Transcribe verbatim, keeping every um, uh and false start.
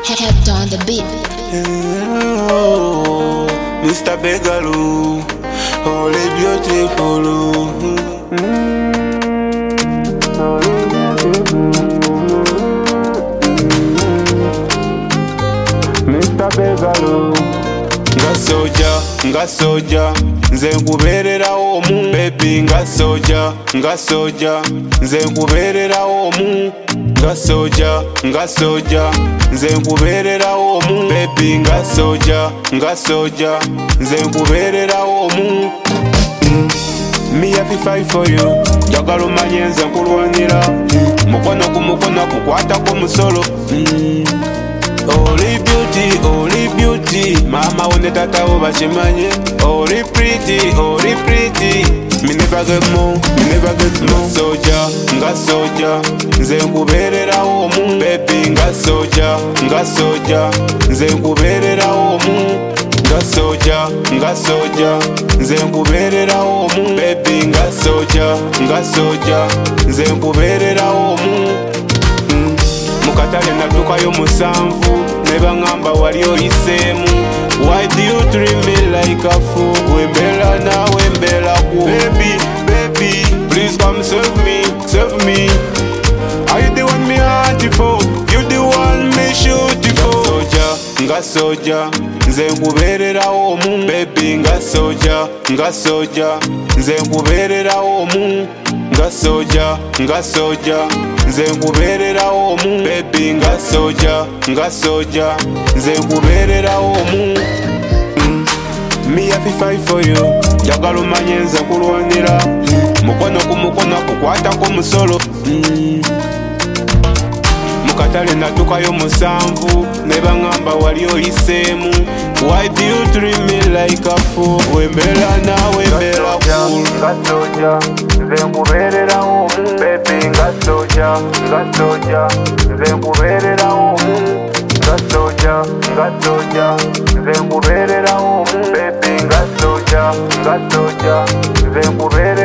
Head on the beat. Oh, Mister Begaloo, only beautiful. Mister Begaloo, nga soja, nga soja, nze nkubeererawo omu. Baby nga soja, nga soja, nze nkubeererawo omu. Nga soja, nga soja, nze nkubeererawo omu. Baby nga soja, nga soja, nze nkubeererawo omu. mm. Me have to fight for you, njagala omanye nze nkulwanira. Mukono ku mukono kukwata ku musolo. mm. Only beauty, only beauty, mama wone tata wo bakimanye. Only pretty, only pretty, me never get more, me never get more. Soja, nga soja, nze nkubeererawo omu. Baby nga soja, nga soja, nze nkubeererawo omu. Nga soja, nga soja, nze nkubeererawo omu. Baby nga soja, nga soja, nze nkubeererawo omu. Mukatale natukayo musanvu, ne baŋŋamba wali oyiseemu. Why do you treat me like a fool? Wembeera naawe mbeera ku. Baby, baby, please come save me, save me. Are you the one me heart for? You the one me shoot for? Soja, nga soja, nze nkubeererawo omu. Baby nga soja, nga soja, nze nkubeererawo omu. Nga soja, nga soja, nze nkubeererawo omu. Baby nga soja, nga soja, nze nkubeererawo omu. mm. Me have to fight for you, njagala omanye nze nkulwanira. Mukono ku mukono kukwata ku musolo. mm. Mukatale natukayo musanvu, ne baŋŋamba wali oyiseemu. Why do you treat me like a fool? Wembeera naawe mbeera cool. Nga soja, nze nkubeererawo omu. Baby nga soja, nga soja, nze nkubeererawo omu. Nga soja, nga soja, nze nkubeererawo omu. Baby nga soja, nga soja, nze nkubeererawo omu.